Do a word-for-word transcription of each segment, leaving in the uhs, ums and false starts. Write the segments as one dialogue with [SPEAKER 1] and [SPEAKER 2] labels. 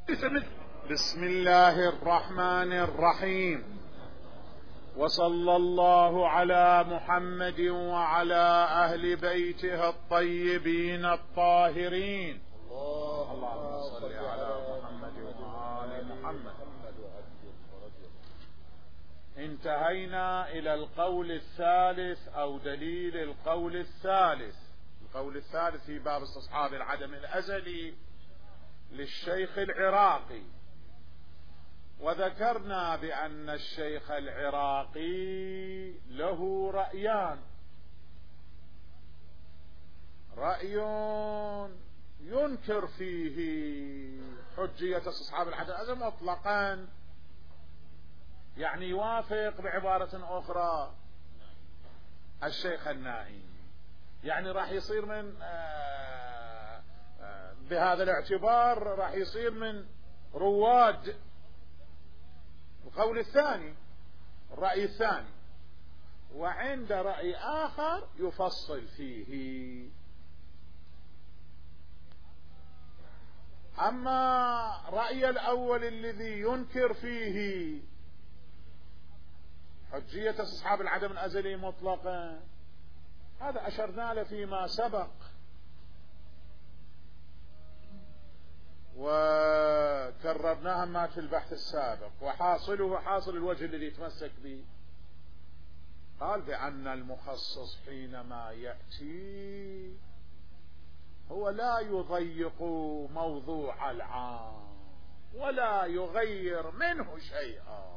[SPEAKER 1] بسم الله الرحمن الرحيم، وصلى الله على محمد وعلى أهل بيته الطيبين الطاهرين. اللهم صل على محمد وآل محمد. انتهينا إلى القول الثالث أو دليل القول الثالث. القول الثالث في باب استصحاب العدم الأزلي للشيخ العراقي، وذكرنا بأن الشيخ العراقي له رأيان: رأي ينكر فيه حجية استصحاب العدم الأزلي مطلقا، يعني يوافق بعبارة أخرى الشيخ النائي، يعني راح يصير من آآ آآ بهذا الاعتبار راح يصير من رواد القول الثاني، الرأي الثاني. وعند رأي آخر يفصل فيه. أما رأي الأول الذي ينكر فيه حجية استصحاب العدم الأزلي مطلقا، هذا أشرنا له فيما سبق، وكررناها ما في البحث السابق، وحاصله حاصل الوجه الذي يتمسك به. قال بأن المخصص حينما يأتي هو لا يضيق موضوع العام ولا يغير منه شيئا.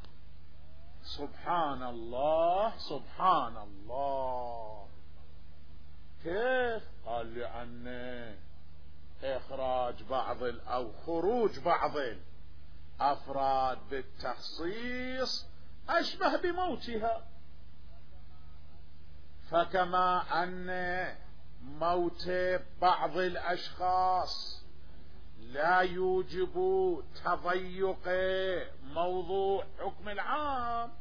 [SPEAKER 1] سبحان الله سبحان الله. كيف؟ قال لأن إخراج بعض أو خروج بعض الأفراد بالتخصيص أشبه بموتها، فكما أن موت بعض الأشخاص لا يوجب تضيق موضوع حكم العام،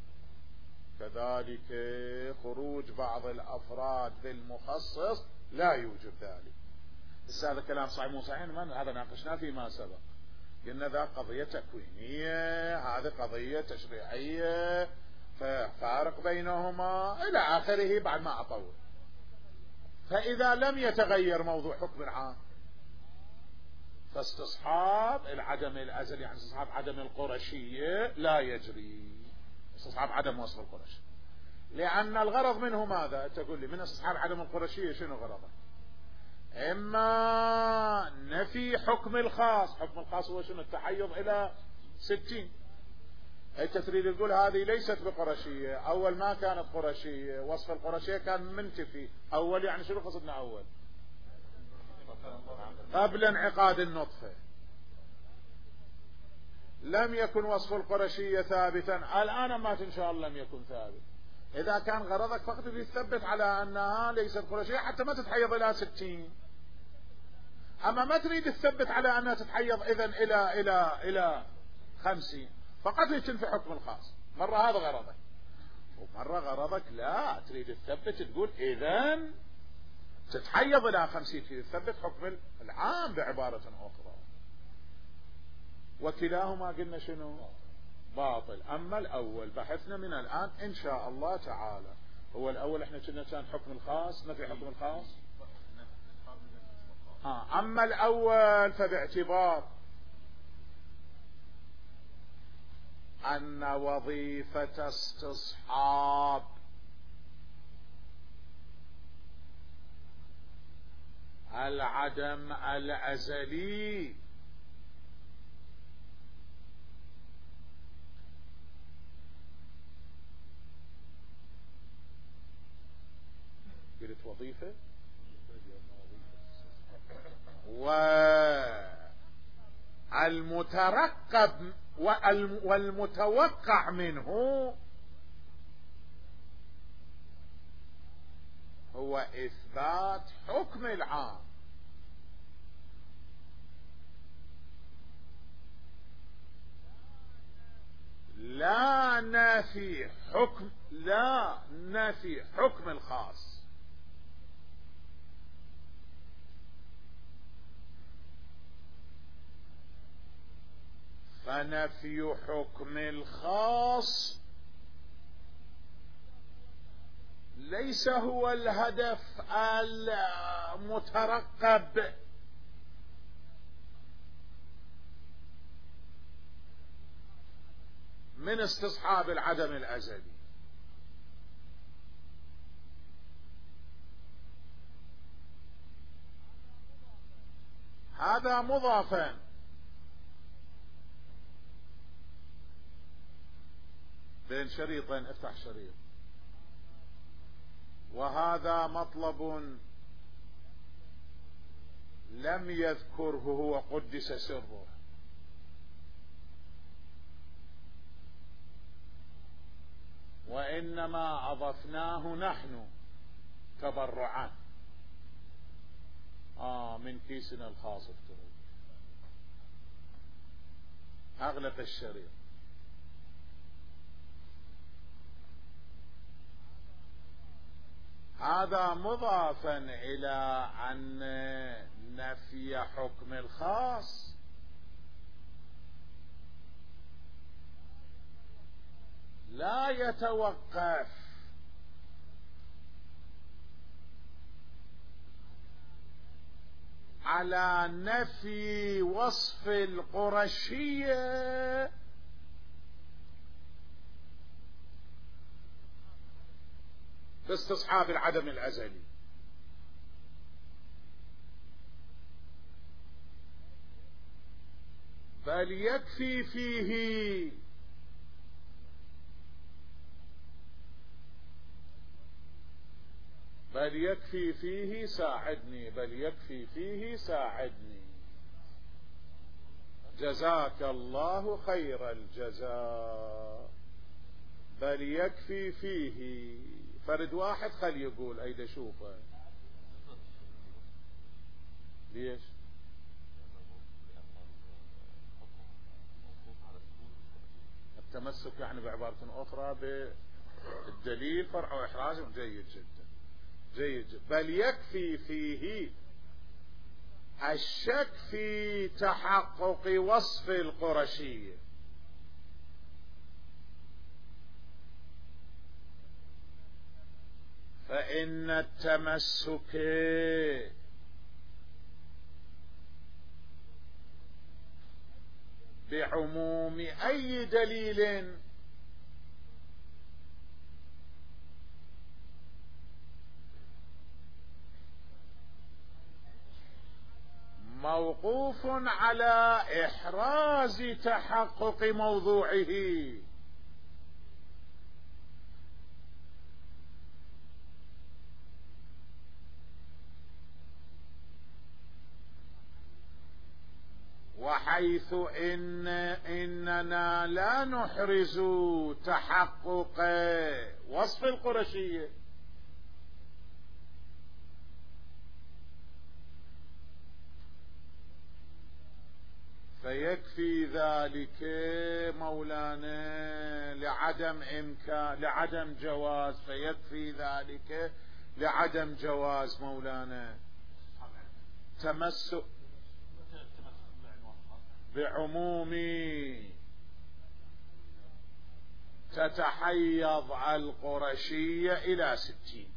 [SPEAKER 1] كذلك خروج بعض الأفراد بالمخصص لا يوجب ذلك. بس هذا كلام صحيح مو صحيح؟ من هذا ناقشناه فيما سبق، قلنا ذا قضية تكوينية، هذه قضية تشريعية، ففارق بينهما إلى آخره بعد ما أطول. فإذا لم يتغير موضوع حكم العام فاستصحاب العدم الأزلي، يعني استصحاب عدم القرشية لا يجري، استصحاب عدم وصف القرش، لأن الغرض منه ماذا؟ تقول لي من استصحاب عدم القرشية شنو غرضه؟ إما نفي حكم الخاص. حكم الخاص هو شنو؟ التحيض إلى ستين. أنت تريد تقول هذه ليست بقرشية، أول ما كانت قرشية، وصف القرشية كان منتفي. أول يعني شنو قصدنا؟ أول قبل انعقاد النطفة لم يكن وصف القرشية ثابتا، الآن مات إن شاء الله لم يكن ثابت. إذا كان غرضك فقط تثبت على أنها ليست قرشية حتى ما تتحيض إلى ستين، أما ما تريد تثبت على أنها تتحيض إذن إلى إلى إلى خمسين، فقط تنفي حكم الخاص. مرة هذا غرضك، ومرة غرضك لا تريد تثبت تقول إذن تتحيض إلى خمسين، تثبت حكم العام بعبارة أخرى. وكلاهما قلنا شنو؟ باطل. أما الأول بحثنا من الآن إن شاء الله تعالى، هو الأول احنا كنا كان حكم الخاص، نفي حكم الخاص. آه. أما الأول فباعتبار أن وظيفة استصحاب العدم الأزلي قلت وظيفة والمترقب والمتوقع منه هو إثبات حكم العام، لا نفي حكم لا نفي حكم الخاص. فنفي حكم الخاص ليس هو الهدف المترقب من استصحاب العدم الأزلي. هذا مضافا بين شريطين، افتح شريط. وهذا مطلب لم يذكره هو قدس سره، وإنما أضفناه نحن تبرعا آه من كيسنا الخاص. افترض أغلق الشريط. هذا مضافا إلى أن نفي حكم الخاص لا يتوقف على نفي وصف القرشية باستصحاب العدم الأزلي، بل يكفي فيه بل يكفي فيه ساعدني بل يكفي فيه ساعدني جزاك الله خير الجزاء. بل يكفي فيه فرد واحد خل يقول أيدا شوفه. ليش؟ التمسك يعني بعبارة أخرى بالدليل فرع وإحراز. جيد جدا جيد جدا. بل يكفي فيه الشك في تحقق وصف القرشية، فإن التمسك بعموم أي دليل موقوف على إحراز تحقق موضوعه، وحيث إن إننا لا نحرز تحقق وصف القرشية فيكفي ذلك مولانا لعدم إمكان لعدم جواز فيكفي ذلك لعدم جواز مولانا تمسك بعموم تتحيض القرشية إلى ستين،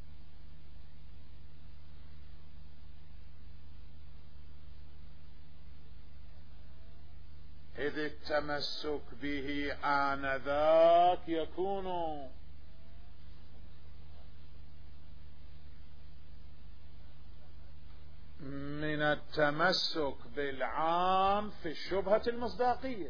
[SPEAKER 1] إذ التمسك به آنذاك يكون من التمسك بالعام في الشبهة المصداقية.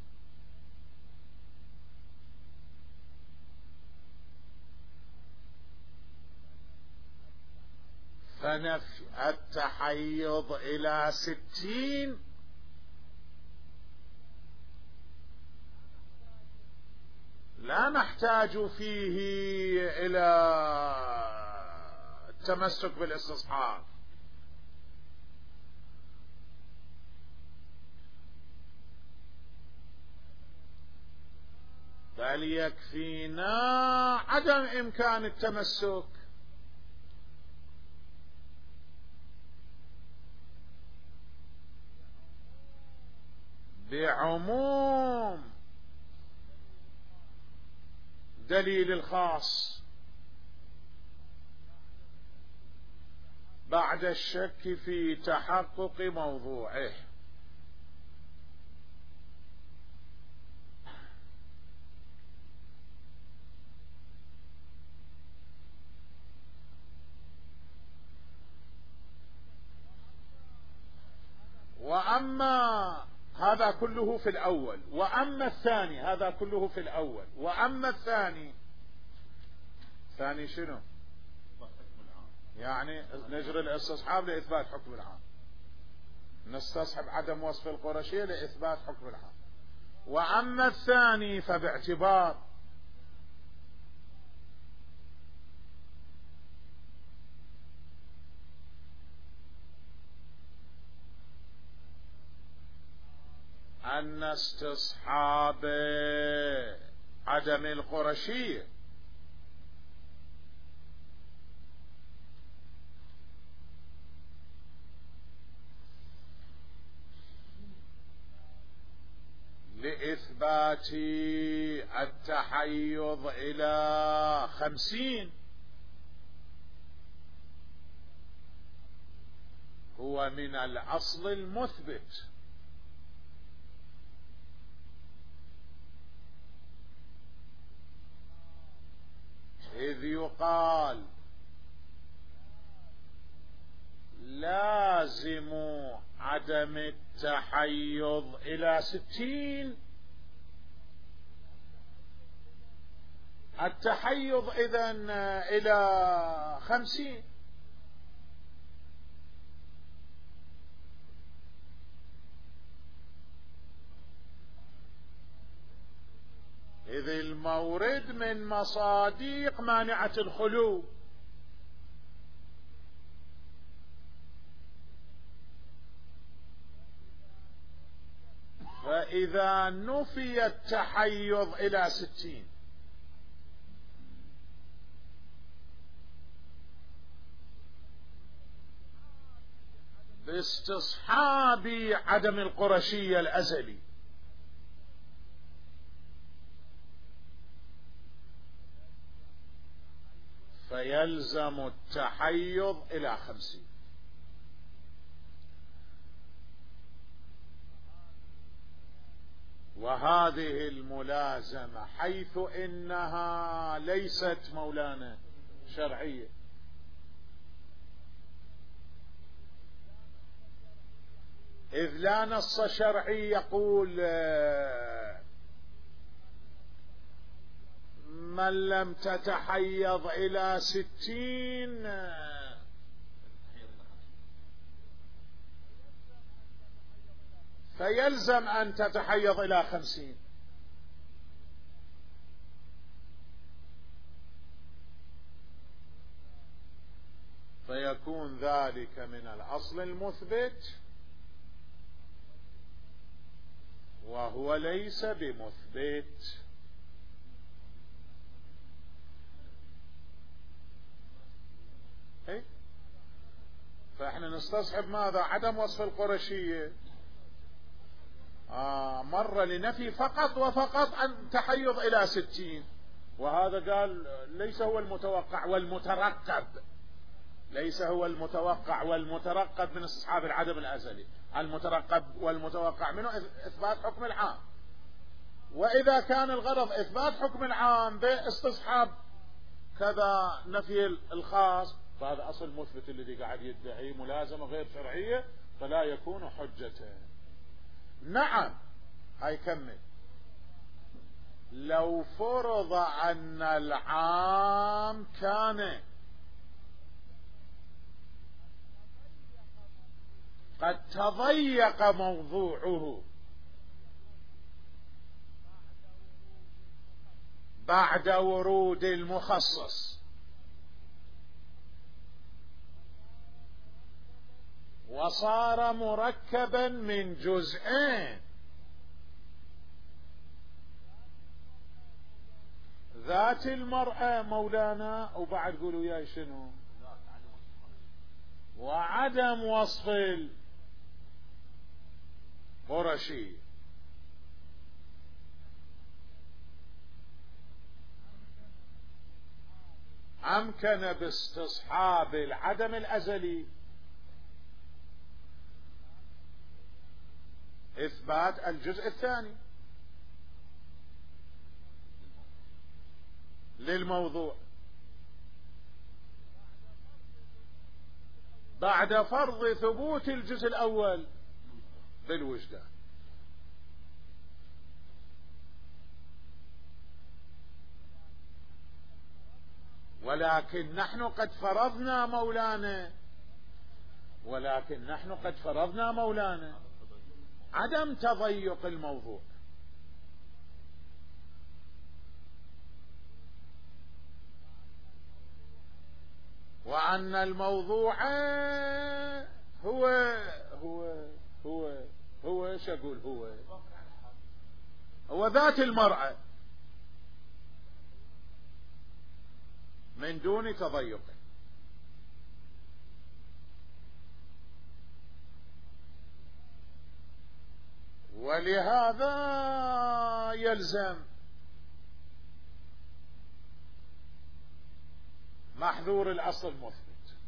[SPEAKER 1] فنفي التحيض إلى ستين لا نحتاج فيه إلى التمسك بالاستصحاب، بل يكفينا عدم إمكان التمسك بعموم دليل الخاص بعد الشك في تحقق موضوعه. وأما هذا كله في الأول، وأما الثاني هذا كله في الأول، وأما الثاني ثاني شنو؟ يعني نجري الاستصحاب لإثبات حكم العام، نستصحب عدم وصف القرشية لإثبات حكم العام. وأما الثاني فباعتبار أن استصحاب عدم القرشية لإثبات التحيض إلى خمسين هو من الأصل المثبت، إذ يقال لازم عدم التحيض إلى ستين، التحيض إذن إلى خمسين، إذ المورد من مصاديق مانعة الخلو، فإذا نفي التحيض إلى ستين باستصحاب عدم القرشية الأزلي فيلزم التحيض إلى خمسين. وهذه الملازمة حيث إنها ليست مولانا شرعية، إذ لا نص شرعي يقول من لم تتحيض إلى ستين فيلزم أن تتحيض إلى خمسين، فيكون ذلك من الأصل المثبت وهو ليس بمثبت. إيه؟ فإحنا نستصحب ماذا؟ عدم وصف القرشية آه مرة لنفي فقط وفقط أن تحيض إلى ستين، وهذا قال ليس هو المتوقع والمترقب، ليس هو المتوقع والمترقب من استصحاب العدم الأزلي، المترقب والمتوقع منه إثبات حكم العام. وإذا كان الغرض إثبات حكم العام باستصحاب كذا نفي الخاص، فهذا أصل مثبت الذي قاعد يدعي ملازمة غير شرعية فلا يكون حجة. نعم، هاي كمل. لو فرض أن العام كان قد تضيق موضوعه بعد ورود المخصص وصار مركبا من جزئين، ذات المرأة مولانا وبعد قولوا يا شنو وعدم وصف القرشي، أمكن باستصحاب العدم الأزلي إثبات الجزء الثاني للموضوع بعد فرض ثبوت الجزء الأول بالوجدان. ولكن نحن قد فرضنا مولانا ولكن نحن قد فرضنا مولانا عدم تضيق الموضوع، وأن الموضوع هو هو هو هو ايش اقول هو هو ذات المرأة من دون تضيق. ولهذا يلزم محذور الأصل المثبت.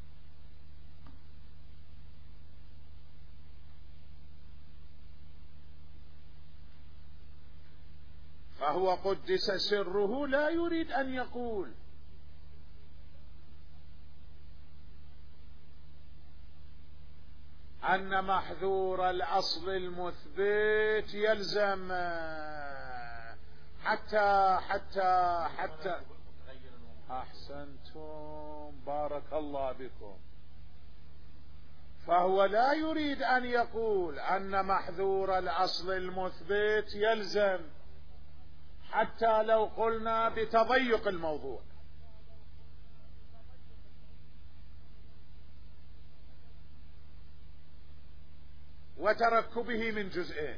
[SPEAKER 1] فهو قدس سره لا يريد أن يقول أن محذور الأصل المثبت يلزم حتى حتى حتى أحسنتم بارك الله بكم. فهو لا يريد أن يقول أن محذور الأصل المثبت يلزم حتى لو قلنا بتضيق الموضوع، وتركبه من جزئين،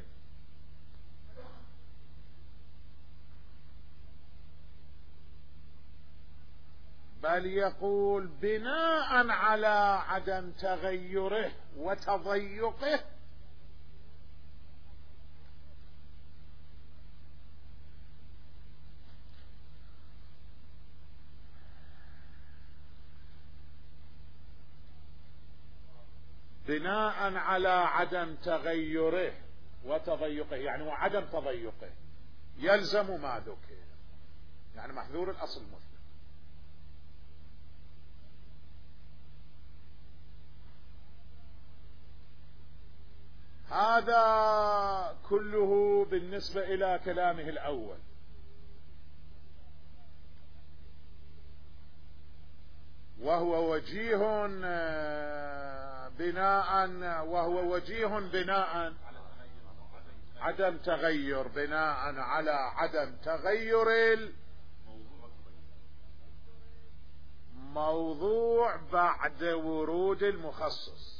[SPEAKER 1] بل يقول بناء على عدم تغيره وتضيقه بناء على عدم تغيره وتضيقه يعني وعدم تضيقه يلزم ما ذكر، يعني محذور الأصل المثبت. هذا كله بالنسبة إلى كلامه الأول. وهو وجيه بناء وهو وجيه بناء عدم تغير بناء على عدم تغير الموضوع بعد ورود المخصص.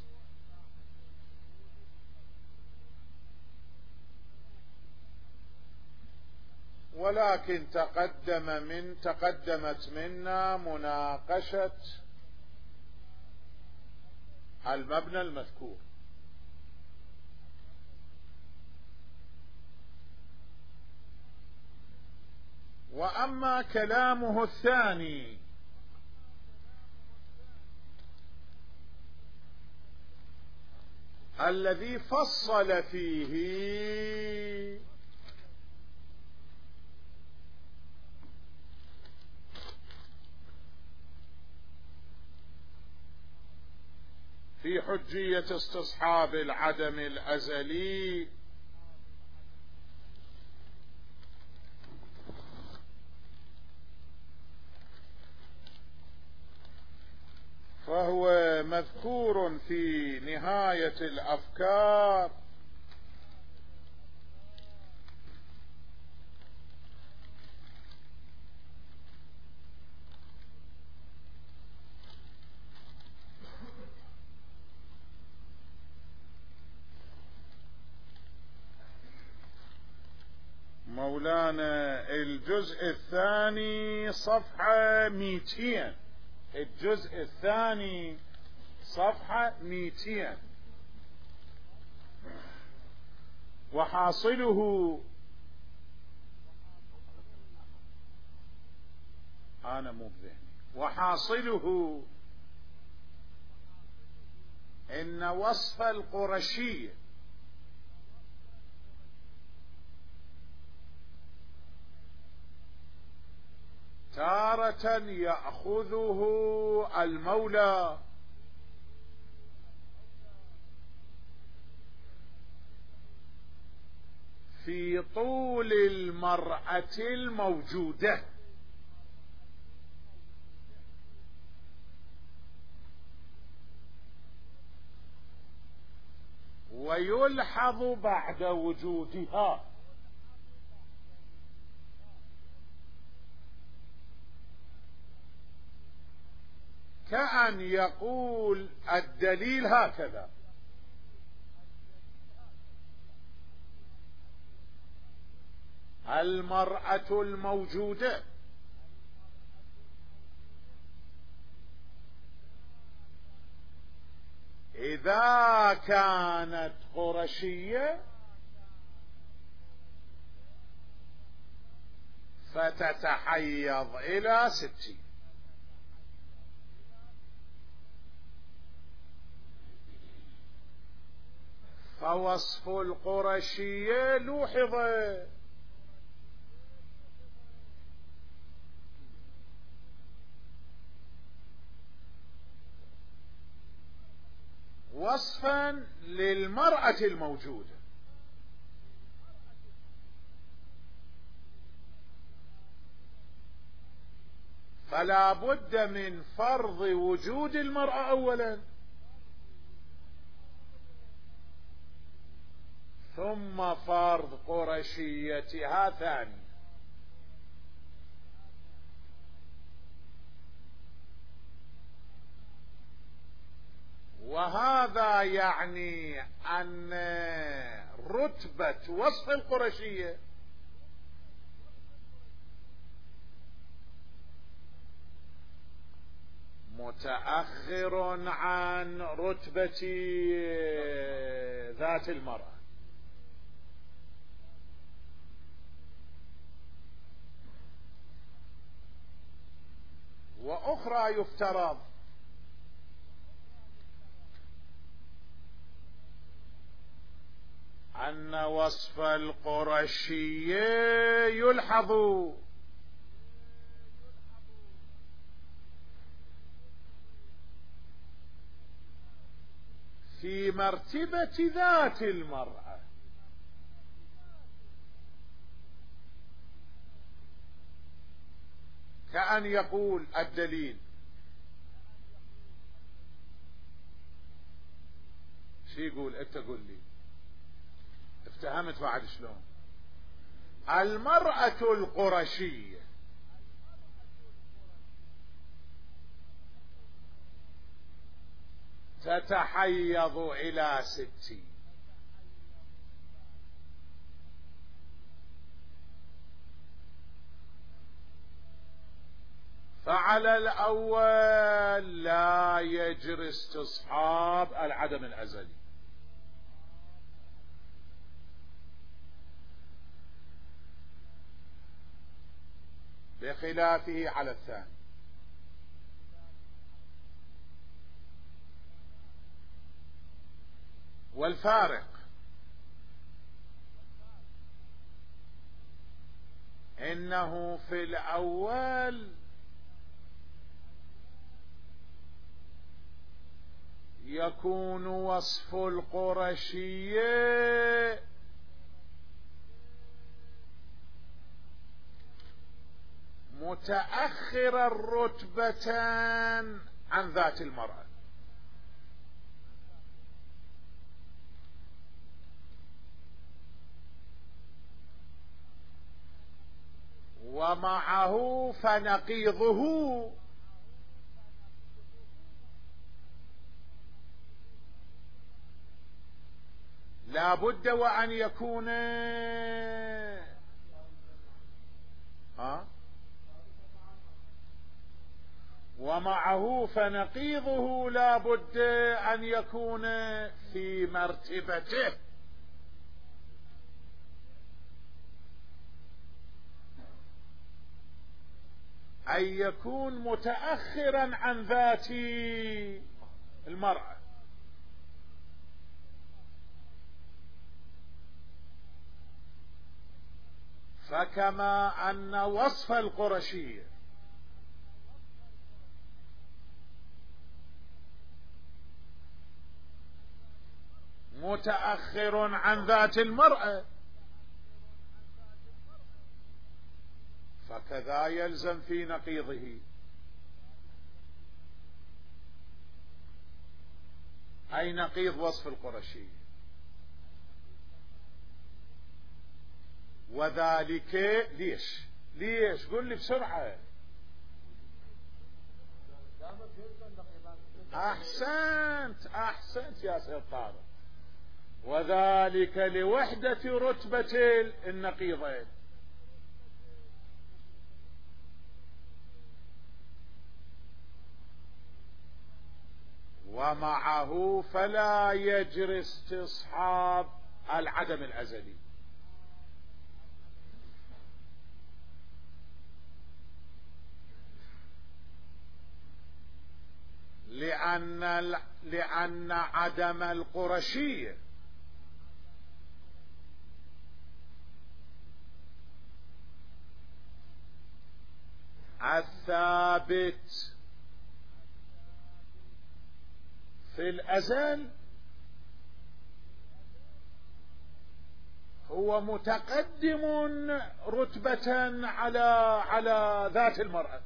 [SPEAKER 1] ولكن تقدم من تقدمت منا مناقشة المبنى المذكور، وأما كلامه الثاني الذي فصل فيه في حجية استصحاب العدم الأزلي، فهو مذكور في نهاية الأفكار مولانا الجزء الثاني صفحة مئتين، الجزء الثاني صفحة مئتين. وحاصله أنا مو بذهني وحاصله إن وصف القرشي تارة يأخذه المولى في طول المرأة الموجودة، ويلحظ بعد وجودها، كأن يقول الدليل هكذا: المرأة الموجودة إذا كانت قرشية فتتحيض إلى ستين. فوصف القرشية لوحظ وصفا للمرأة الموجودة، فلا بد من فرض وجود المرأة أولا، ثم فرض قرشيتها ثانيا. وهذا يعني أن رتبة وصف القرشية متأخر عن رتبة ذات المرأة. وأخرى يفترض أن وصف القرشية يلحظ في مرتبة ذات المرأة، كأن يقول الدليل. شو يقول؟ انت قل لي افتهمت بعد شلون؟ المرأة القرشية تتحيض إلى ستين، فعلى الأول لا يجري استصحاب العدم الأزلي، بخلافه على الثاني. والفارق إنه في الأول يكون وصف القرشية متأخر الرتبة عن ذات المرأة، ومعه فنقيضه لا بد وأن يكون ها ومعه فنقيضه لا بد أن يكون في مرتبته، أن يكون متأخرا عن ذات المرأة. فكما أن وصف القرشية متأخر عن ذات المرأة، فكذا يلزم في نقيضه. أي نقيض وصف القرشية. وذلك ليش ليش قل لي بسرعة. أحسنت أحسنت يا سيد طارق. وذلك لوحدة رتبة النقيضين. ومعه فلا يجري استصحاب العدم الأزلي، لأن لأن عدم القرشية الثابت في الأزل هو متقدم رتبة على على ذات المرأة،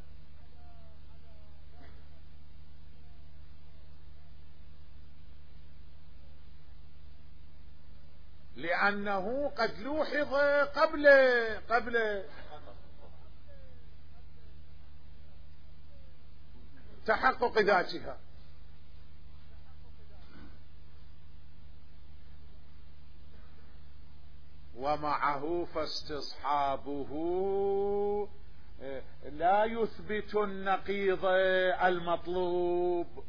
[SPEAKER 1] لأنه قد لوحظ قبل قبل تحقق ذاتها. ومعه فاستصحابه لا يثبت النقيض المطلوب،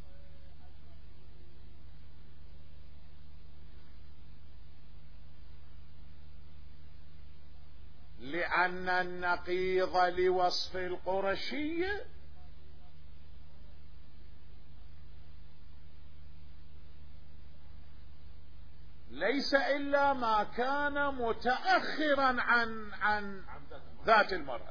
[SPEAKER 1] لأن النقيض لوصف القرشية ليس إلا ما كان متأخرا عن عن ذات المرأة.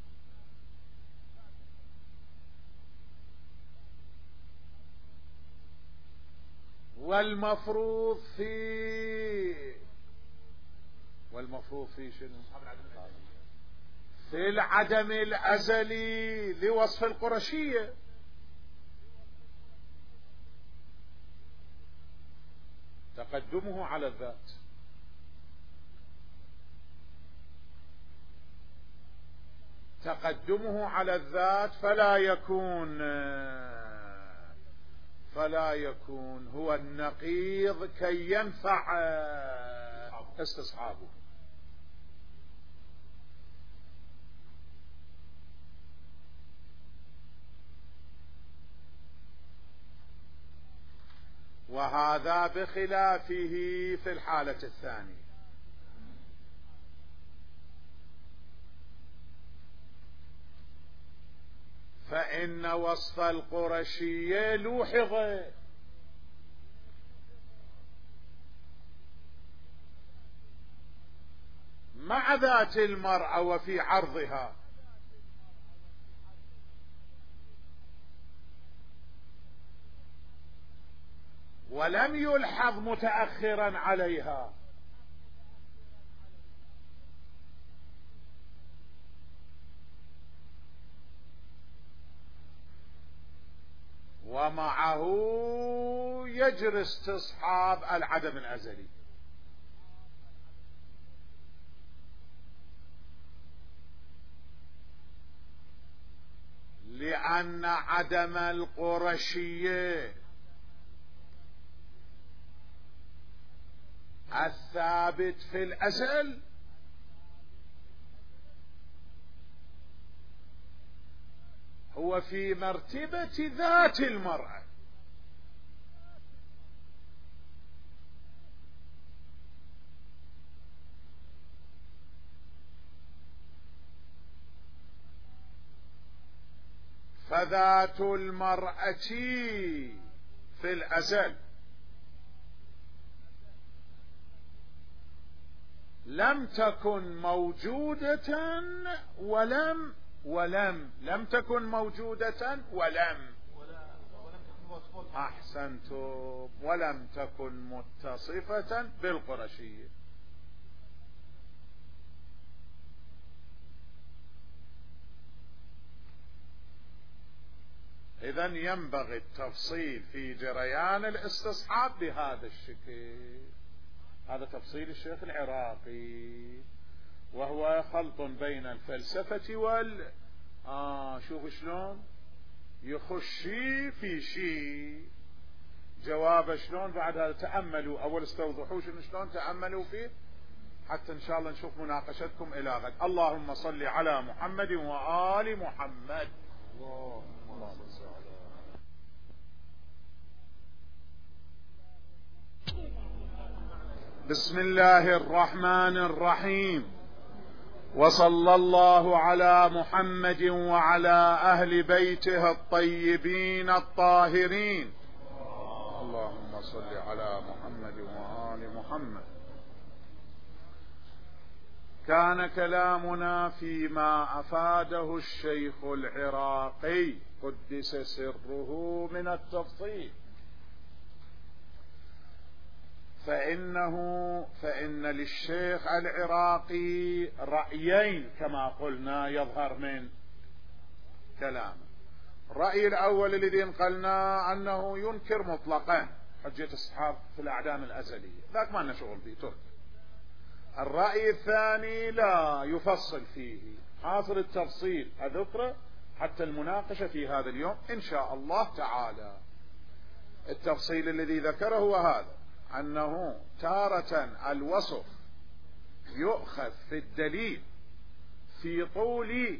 [SPEAKER 1] والمفروض في والمفروض في شنو؟ في العدم الأزلي لوصف القرشية، تقدمه على الذات. تقدمه على الذات فلا يكون فلا يكون هو النقيض كي ينفع استصحابه. وهذا بخلافه في الحالة الثانية. فإن وصف القرشية لوحظ مع ذات المرأة وفي عرضها، ولم يلحظ متأخرا عليها. ومعه يجري استصحاب العدم الأزلي، لأن عدم القرشية الثابت في الأزل هو في مرتبة ذات المرأة، فذات المرأة في الأزل لم تكن موجودة ولم ولم لم تكن موجودة ولم أحسنتم، ولم تكن متصفة بالقرشية. إذن ينبغي التفصيل في جريان الاستصحاب بهذا الشكل. هذا تفصيل الشيخ العراقي، وهو خلط بين الفلسفة وال آه شوفوا شلون يخشي في شيء جواب شلون. بعد هذا تأملوا، أول استوضحوا شنو شلون تأملوا فيه حتى إن شاء الله نشوف مناقشتكم إلى غد. اللهم صل على محمد وآل محمد. اللهم صل على بسم الله الرحمن الرحيم، وصلى الله على محمد وعلى أهل بيته الطيبين الطاهرين. اللهم صل على محمد وآل محمد. كان كلامنا فيما أفاده الشيخ العراقي قدس سره من التفصيل، فإنه فإن للشيخ العراقي رأيين كما قلنا يظهر من كلامه. الرأي الأول الذي نقلنا أنه ينكر مطلقا حجة الصحابة في الأعدام الأزلية، ذاك ما لنا شغل به ترك. الرأي الثاني لا يفصل فيه، حاصل التفصيل أذكره حتى المناقشة في هذا اليوم إن شاء الله تعالى. التفصيل الذي ذكره هو هذا، أنه تارة الوصف يؤخذ في الدليل في طول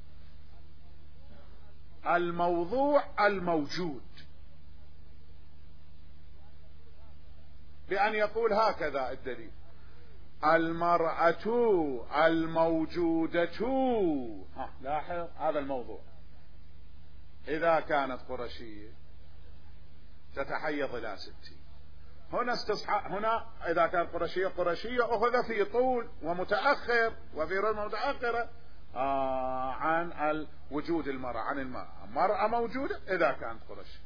[SPEAKER 1] الموضوع الموجود، بأن يقول هكذا الدليل: المرأة الموجودة، ها لاحظ هذا الموضوع، إذا كانت قرشية تتحيض إلى ستين. هنا استصحاب، هنا إذا كان قرشية قرشية أخذ في طول ومتأخر وفي رمى متأخرة آه عن وجود المرأة، عن المرأة مرأة موجودة إذا كانت قرشية.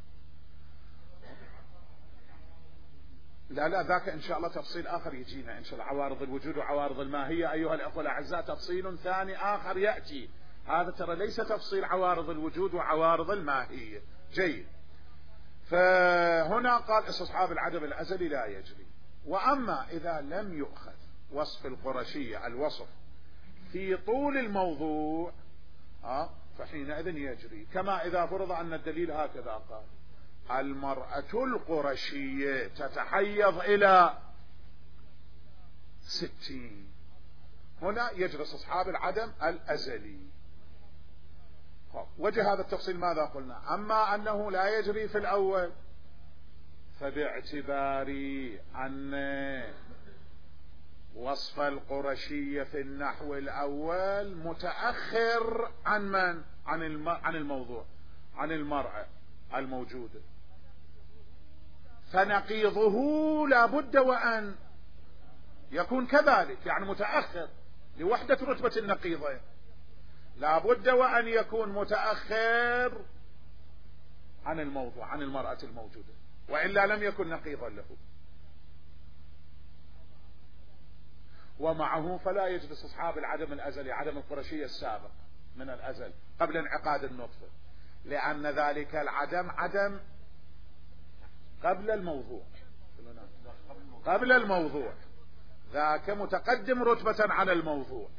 [SPEAKER 1] لا لا ذاك إن شاء الله تفصيل آخر يجينا إن شاء الله، عوارض الوجود وعوارض الماهية أيها الأخوة الأعزاء، تفصيل ثاني آخر يأتي. هذا ترى ليس تفصيل عوارض الوجود وعوارض الماهية. جيد. فهنا قال استصحاب العدم الأزلي لا يجري. وأما إذا لم يؤخذ وصف القرشية الوصف في طول الموضوع آه فحينئذ يجري، كما إذا فرض أن الدليل هكذا قال: المرأة القرشية تتحيض إلى ستين، هنا يجري استصحاب العدم الأزلي. وجه هذا التفصيل ماذا قلنا؟ أما أنه لا يجري في الأول فباعتبار أن وصف القرشية في النحو الأول متأخر عن من؟ عن الم... عن الموضوع، عن المرأة الموجودة، فنقيضه لا بد وأن يكون كذلك، يعني متأخر لوحدة رتبة النقيضين، لا بد وأن يكون متأخر عن الموضوع، عن المرأة الموجودة، وإلا لم يكن نقيضا له. ومعه فلا يجوز استصحاب العدم الأزلي، عدم القرشية السابق من الأزل قبل انعقاد النطفة، لأن ذلك العدم عدم قبل الموضوع، قبل الموضوع، ذاك متقدم رتبة على الموضوع،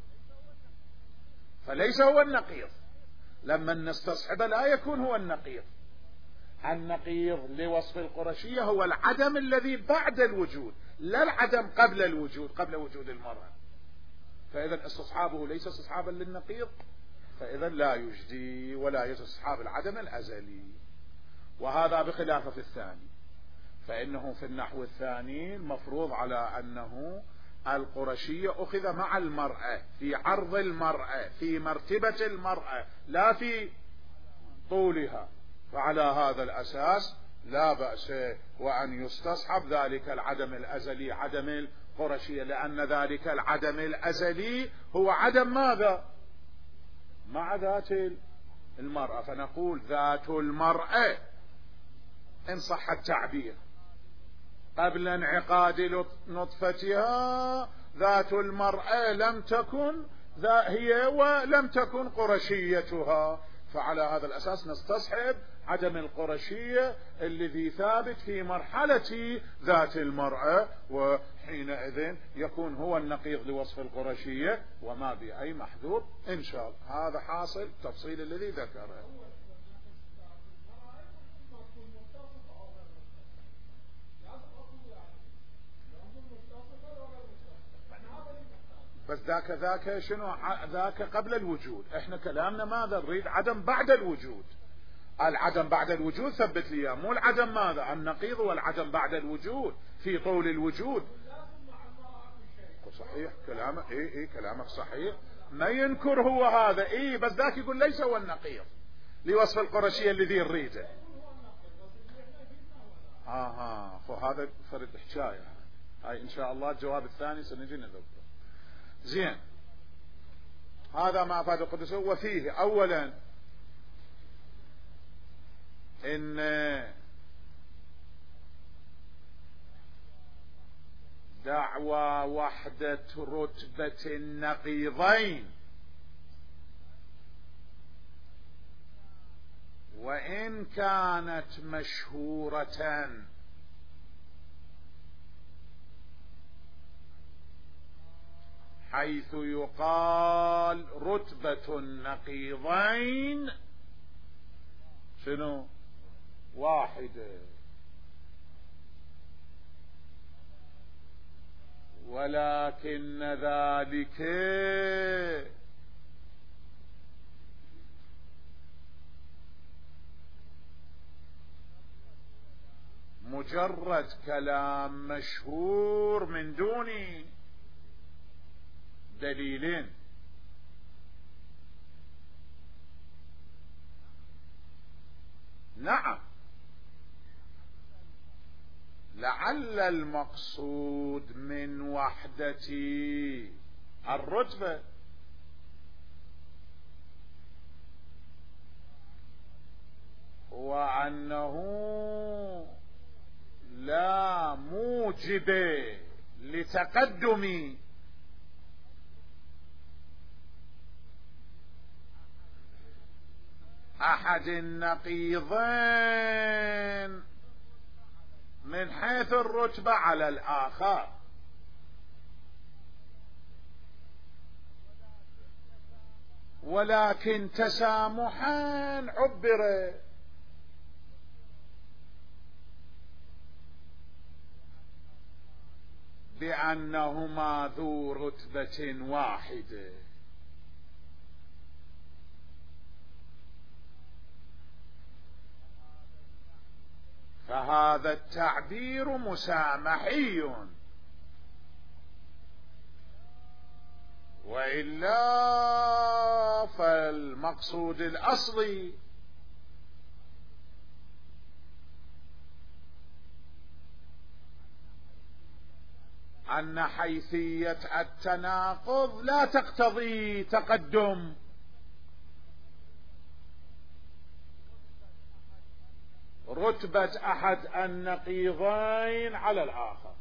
[SPEAKER 1] فليس هو النقيض. لما نستصحب لا يكون هو النقيض. النقيض لوصف القرشية هو العدم الذي بعد الوجود، لا العدم قبل الوجود، قبل وجود المرأة. فإذا استصحابه ليس استصحابا للنقيض، فإذا لا يجدي ولا يستصحاب العدم الأزلي. وهذا بخلاف في الثاني، فإنه في النحو الثاني المفروض على أنه القرشية أخذ مع المرأة، في عرض المرأة، في مرتبة المرأة، لا في طولها، فعلى هذا الأساس لا بأس وأن يستصحب ذلك العدم الأزلي عدم القرشية، لأن ذلك العدم الأزلي هو عدم ماذا؟ مع ذات المرأة. فنقول ذات المرأة إن صح التعبير قبل انعقاد نطفتها ذات المرأة لم تكن هي ولم تكن قرشيتها، فعلى هذا الأساس نستصحب عدم القرشية الذي ثابت في مرحلة ذات المرأة، وحينئذ يكون هو النقيض لوصف القرشية وما بأي محذور إن شاء الله. هذا حاصل التفصيل الذي ذكره. بس ذاك ذاك شنو ذاك قبل الوجود، احنا كلامنا ماذا نريد؟ عدم بعد الوجود. العدم بعد الوجود ثبت لي، مو العدم ماذا النقيض والعدم بعد الوجود في طول الوجود. صحيح كلامك، اي اي كلامك صحيح، ما ينكر هو هذا، اي بس ذاك يقول ليس هو النقيض لوصف القرشية الذي نريده. اها فهذا فرد حكاية. هاي ان شاء الله الجواب الثاني سنجي نذكره. زين، هذا ما أفاد القدس. وفيه أولا إن دعوى وحدة رتبة النقيضين وإن كانت مشهورة حيث يقال رتبة النقيضين شنو؟ واحدة، ولكن ذلك مجرد كلام مشهور من دون دليلين. نعم، لعل المقصود من وحدة الرتبة وأنه لا موجب لتقدم أحد النقيضين من حيث الرتبة على الآخر، ولكن تسامحا عبر بأنهما ذو رتبة واحدة. فهذا التعبير مسامحي، وإلا فالمقصود الأصلي أن حيثية التناقض لا تقتضي تقدم رتبة أحد النقيضين على الآخر.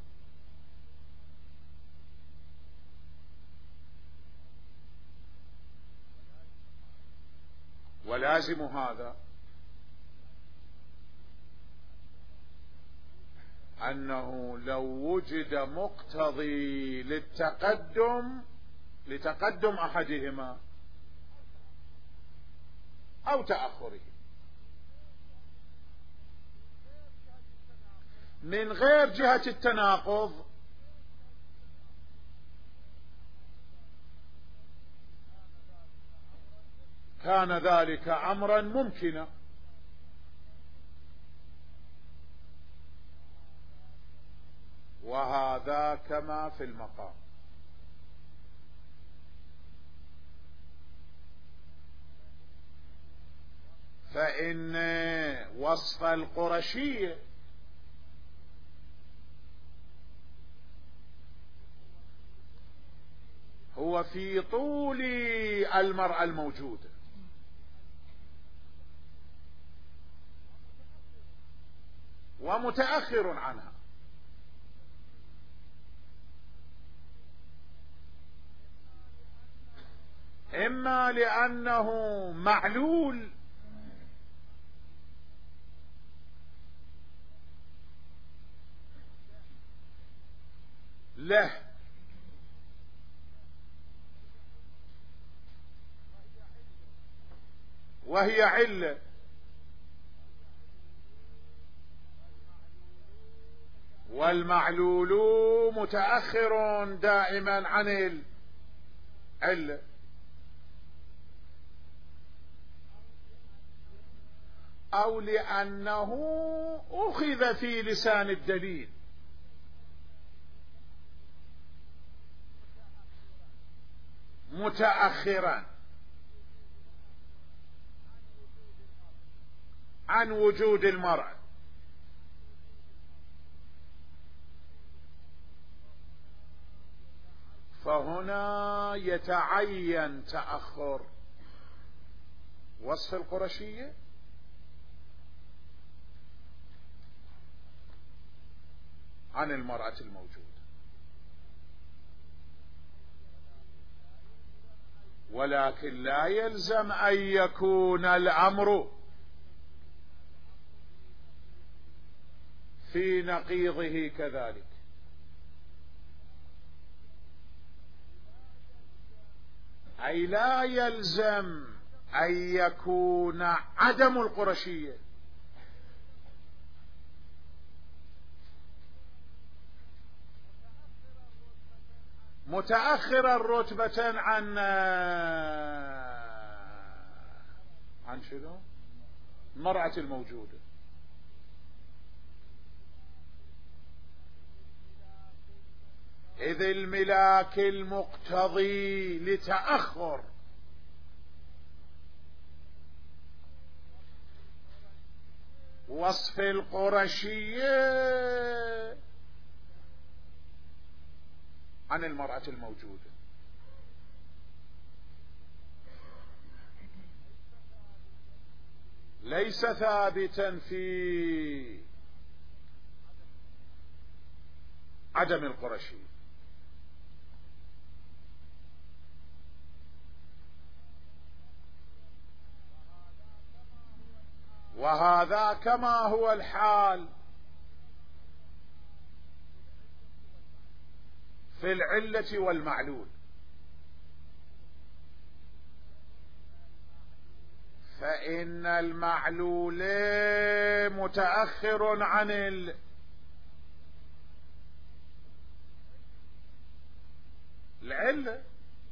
[SPEAKER 1] ولازم هذا أنه لو وجد مقتضي للتقدم لتقدم أحدهما أو تأخره من غير جهة التناقض، كان ذلك أمرا ممكنا. وهذا كما في المقام. فإن وصف القرشية هو في طول المرأة الموجودة، ومتأخر عنها، إما لأنه معلول له وهي علة، والمعلول متأخر دائما عن العلة، أو لأنه أخذ في لسان الدليل متأخرا عن وجود المرء، فهنا يتعين تأخر وصف القرشية عن المرأة الموجودة، ولكن لا يلزم أن يكون الأمر في نقيضه كذلك، أي لا يلزم أن يكون عدم القرشية متأخرا رتبة عن عن شنو؟ المرأة الموجودة، إذ الملاك المقتضي لتأخر وصف القرشية عن المرأة الموجودة، ليس ثابتا في عدم القرشية، وهذا كما هو الحال في العلة والمعلول، فإن المعلول متأخر عن العلة،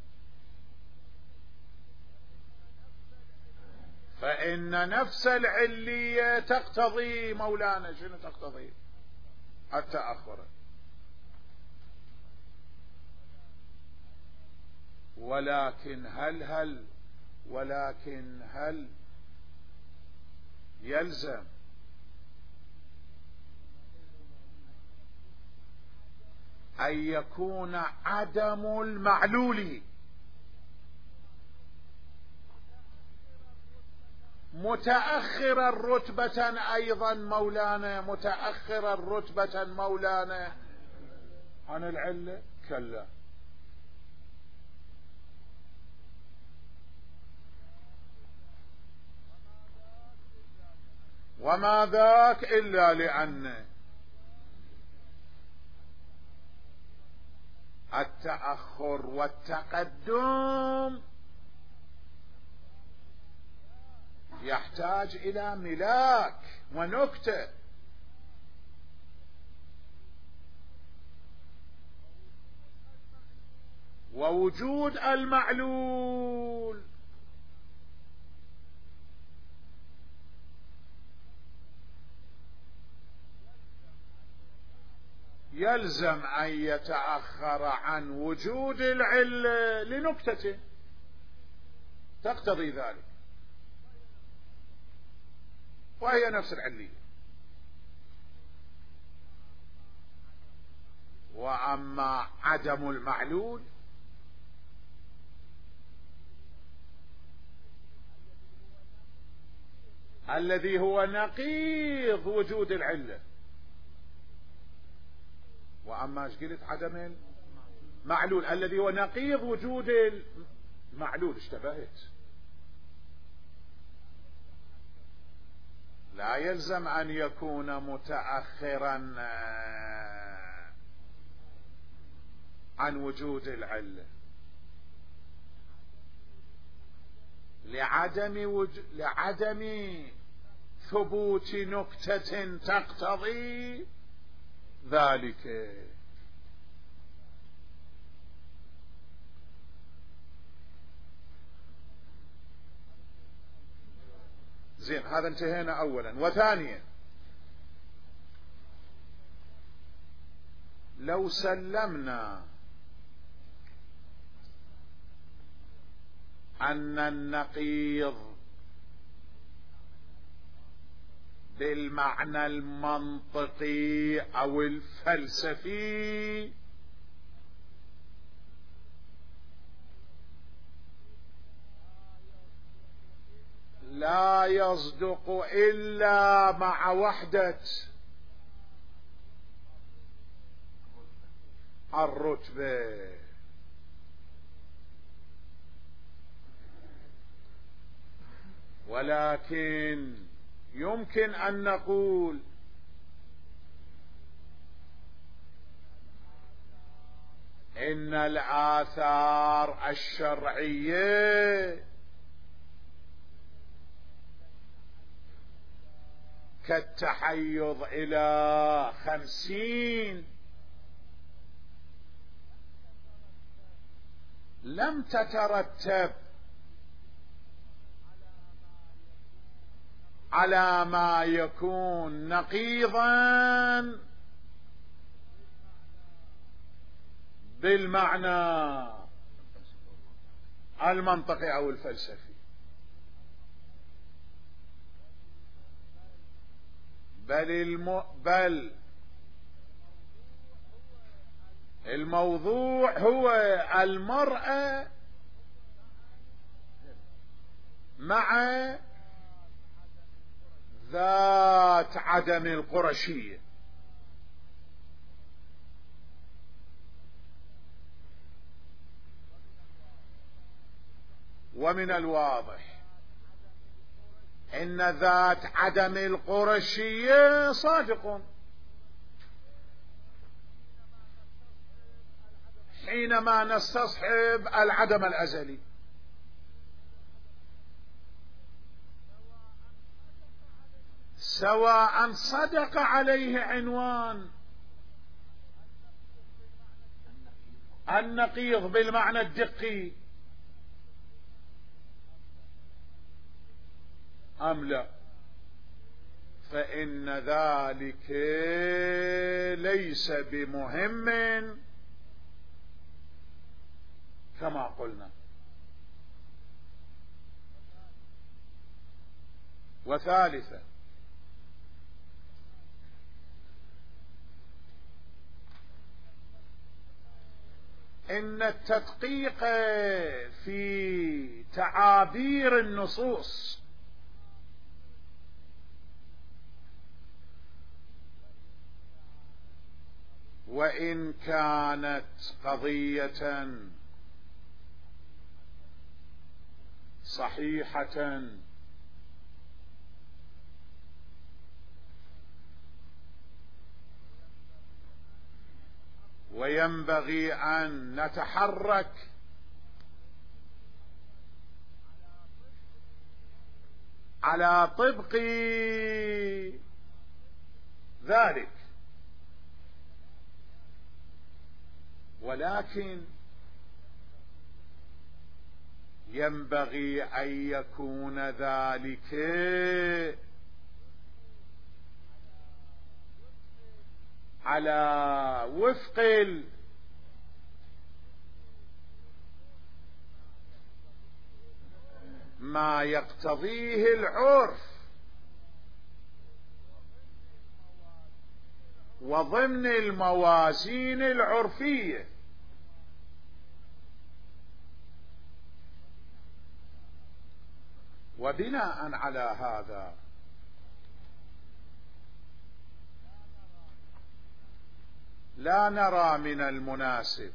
[SPEAKER 1] فإن نفس العلية تقتضي مولانا شنو تقتضي؟ التأخر، ولكن هل هل ولكن هل يلزم أن يكون عدم المعلول متأخرا رتبة أيضا مولانا متأخرا رتبة مولانا عن العلة؟ كلا، وما ذاك إلا لأن التأخر والتقدم يحتاج إلى ملاك ونكتة، ووجود المعلول يلزم أن يتأخر عن وجود العلة لنكتة تقتضي ذلك، وهي نفس العلية. وأما عدم المعلول الذي هو نقيض وجود العلة. وأما ايش قلت؟ عدم المعلول الذي هو نقيض وجود المعلول. اشتبهت. لا يلزم أن يكون متأخرا عن وجود العلة لعدم وج... لعدم ثبوت نكتة تقتضي ذلك. زين، هذا انتهينا أولا. وثانيا، لو سلمنا أن النقيض بالمعنى المنطقي أو الفلسفي لا يصدق إلا مع وحدة الرتبة، ولكن يمكن أن نقول إن الآثار الشرعية كالتحيض إلى خمسين لم تترتب على ما يكون نقيضا بالمعنى المنطقي أو الفلسفي، بل الم... بل الموضوع هو المرأة مع ذات عدم القرشية. ومن الواضح إن ذات عدم القرشية صادق حينما نستصحب العدم الأزلي، سواء صدق عليه عنوان النقيض بالمعنى الدقي أم لا، فإن ذلك ليس بمهم كما قلنا. وثالثا، إن التدقيق في تعابير النصوص وإن كانت قضية صحيحة وينبغي أن نتحرك على طبق ذلك، ولكن ينبغي أن يكون ذلك على وفق ما يقتضيه العرف وضمن الموازين العرفية. وبناء على هذا لا نرى من المناسب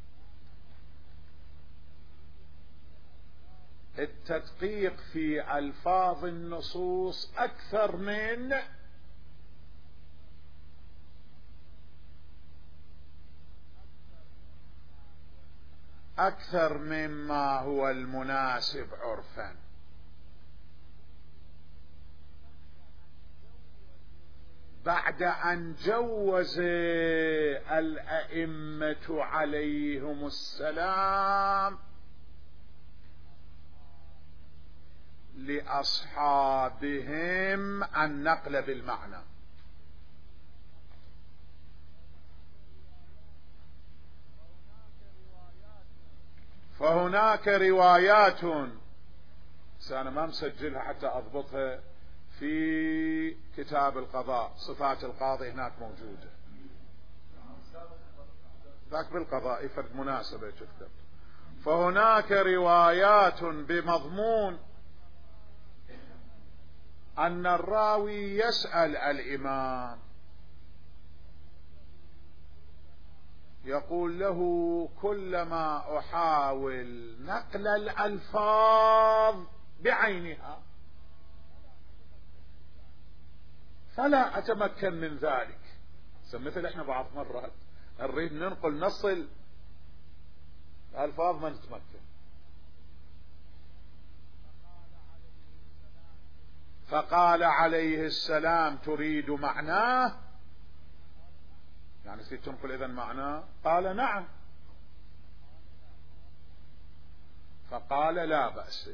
[SPEAKER 1] التدقيق في ألفاظ النصوص أكثر من أكثر مما هو المناسب عرفا، بعد أن جوز الأئمة عليهم السلام لأصحابهم النقل بالمعنى. فهناك روايات، أنا ما مسجلها حتى أضبطها، في كتاب القضاء صفات القاضي هناك موجودة، ذاك بالقضاء فرد مناسبة تكتب. فهناك روايات بمضمون أن الراوي يسأل الإمام يقول له كلما أحاول نقل الألفاظ بعينها فلا أتمكن من ذلك. مثل احنا بعض مرات نريد ننقل نص الألفاظ ما نتمكن، فقال عليه السلام تريد معناه، يعني تريد تنقل إذن معناه؟ قال نعم. فقال لا بأس.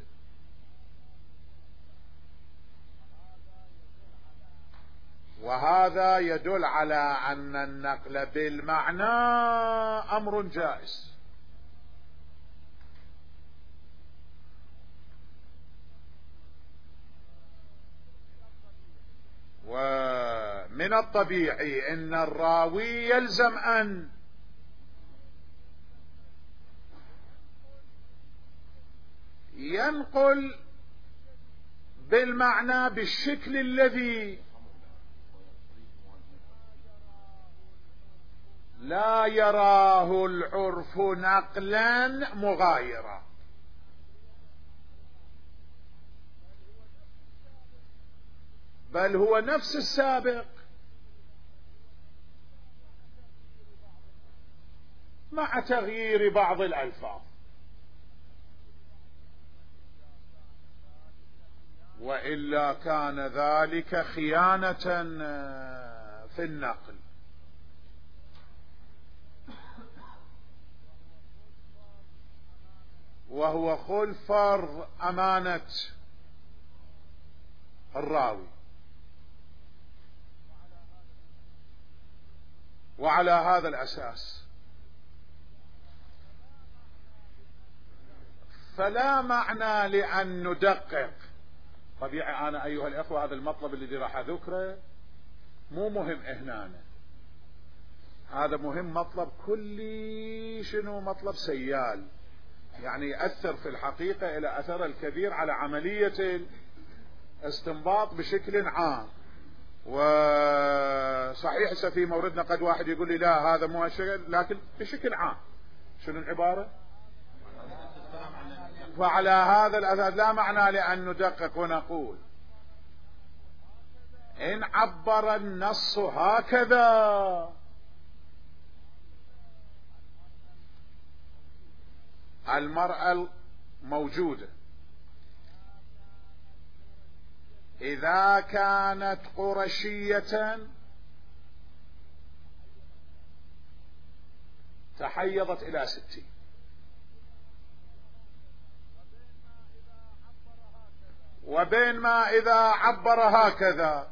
[SPEAKER 1] وهذا يدل على أن النقل بالمعنى أمر جائز. ومن الطبيعي أن الراوي يلزم أن ينقل بالمعنى بالشكل الذي لا يراه العرف نقلا مغايرا، بل هو نفس السابق مع تغيير بعض الألفاظ. وإلا كان ذلك خيانة في النقل. وهو خلف فرض أمانة الراوي. وعلى هذا الأساس فلا معنى لأن ندقق. طبيعي أنا أيها الأخوة هذا المطلب الذي راح أذكره مو مهم هنا، هذا مهم مطلب كلي، شنو مطلب سيال، يعني يأثر في الحقيقة إلى أثر الكبير على عملية الاستنباط بشكل عام. وصحيح في موردنا قد واحد يقول لي لا هذا مو هالشكل، لكن بشكل عام شنو العبارة؟ وعلى هذا الأساس لا معنى لأن ندقق ونقول إن عبر النص هكذا المرأة الموجودة إذا كانت قرشية تحيضت إلى ستين، وبين ما إذا عبر هكذا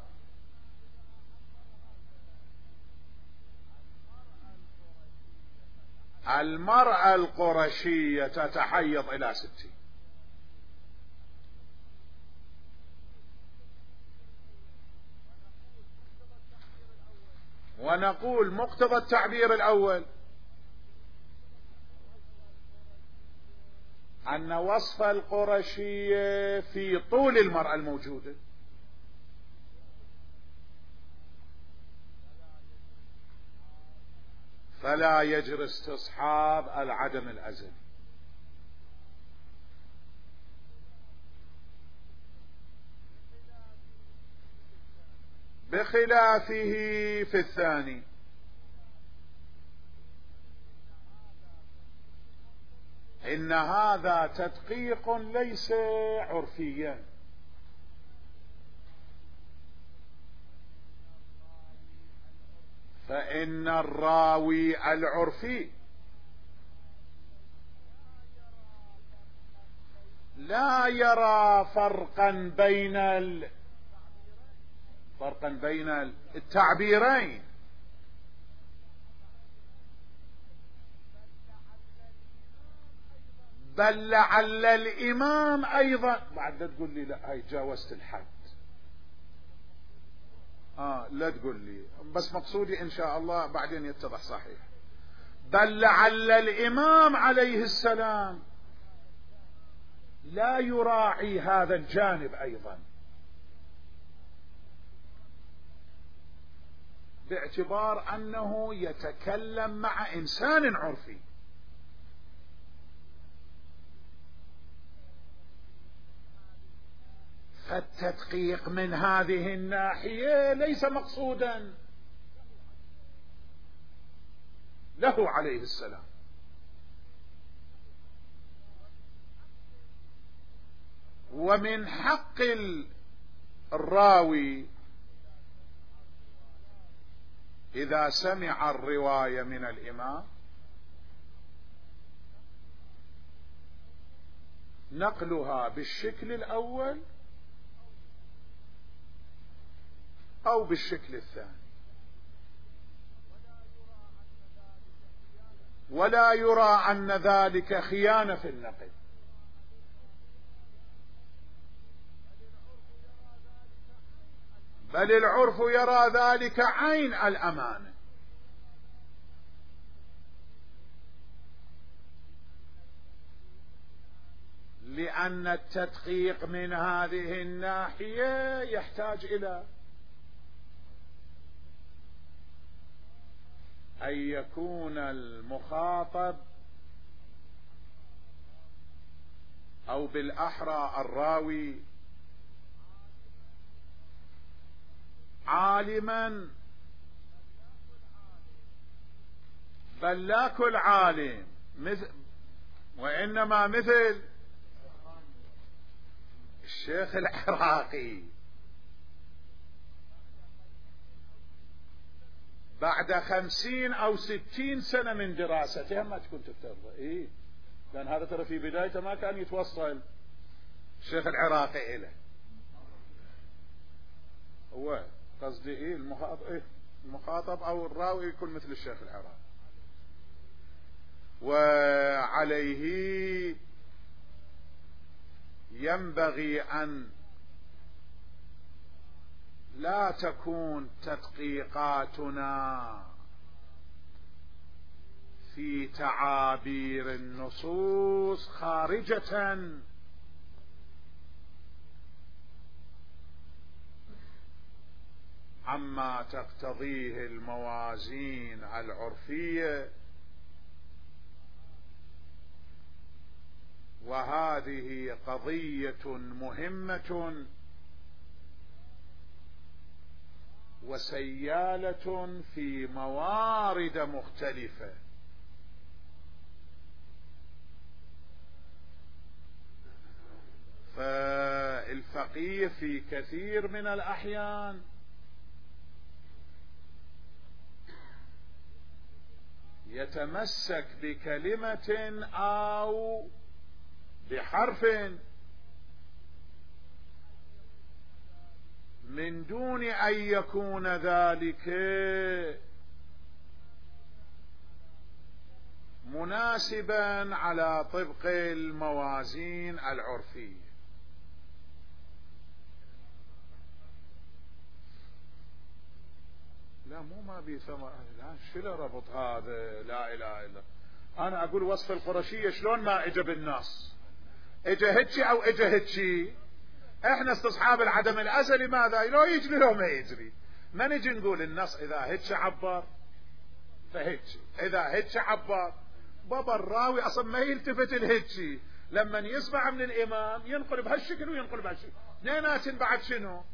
[SPEAKER 1] المرأة القرشية تتحيض إلى ستين. ونقول مقتضى التعبير الأول أن وصف القرشية في طول المرأة الموجودة، فلا يجري استصحاب العدم الأزلي، بخلافه في الثاني. إن هذا تدقيق ليس عرفيا، فإن الراوي العرفي لا يرى فرقا بين ال... فرقا بين التعبيرين، بل لعل الإمام أيضا. بعد تقول لي لا هاي جاوزت الحد، آه لا تقول لي، بس مقصودي إن شاء الله بعدين يتضح صحيح. بل لعل الإمام عليه السلام لا يراعي هذا الجانب أيضا، باعتبار أنه يتكلم مع إنسان عرفي. فالتدقيق من هذه الناحية ليس مقصودا له عليه السلام. ومن حق الراوي إذا سمع الرواية من الإمام نقلها بالشكل الأول أو بالشكل الثاني، ولا يرى أن ذلك خيانة في النقل، بل العرف يرى ذلك عين الأمانة، لأن التدقيق من هذه الناحية يحتاج إلى أن يكون المخاطب أو بالأحرى الراوي عالما، بل لا كل عالم مثل، وإنما مثل الشيخ العراقي بعد خمسين أو ستين سنة من دراستها ما تكون تفترض. إيه لأن هذا ترى في بدايته ما كان يتوصل الشيخ العراقي إليه، هو قصدي إيه المخاطب, إيه المخاطب أو الراوي يكون مثل الشيخ العراقي. وعليه ينبغي أن لا تكون تدقيقاتنا في تعابير النصوص خارجة عما تقتضيه الموازين العرفية، وهذه قضية مهمة وسيالة في موارد مختلفة. فالفقيه في كثير من الأحيان يتمسك بكلمة أو بحرف من دون أن يكون ذلك مناسبا على طبق الموازين العرفية. لا مو ما بي ثمر، لا شو له ربط هذا؟ لا اله الا. انا اقول وصف القرشية شلون ما اجى بالنص، اجى هيجي او اجى هيجي. احنا استصحاب العدم الازلي ماذا لو يجري لو ما يجري، ما نجي نقول النص اذا هيجي عبر فهيجي، اذا هيجي عبر. بابا الراوي اصلا ما يلتفت الهيجي، لما يسمع من الامام ينقل بهالشكل وينقل بهالشكل، اثنينات بعد شنو؟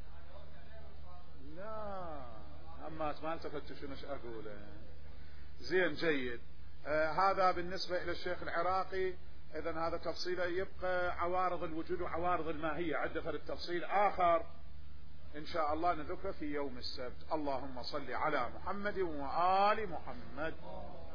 [SPEAKER 1] لا اما ما التفت شنو ايش اقوله. زين جيد. آه هذا بالنسبة الى الشيخ العراقي. اذا هذا تفصيله. يبقى عوارض الوجود وعوارض الماهية، عدة فرد تفصيل اخر ان شاء الله نذكره في يوم السبت. اللهم صل على محمد وآل محمد.